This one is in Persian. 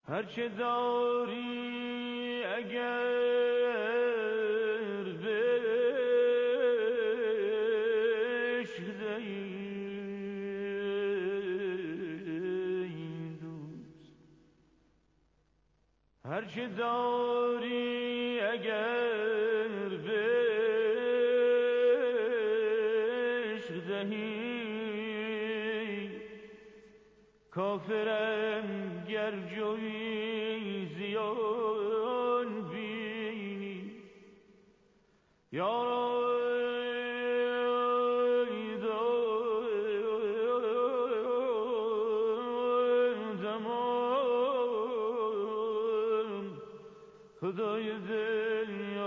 هر چه داری اگر به عشق دهی دوست، هر چه داری اگر به عشق دهی، کافرم گر جوی زیان بینی. یارای دادم خدای دل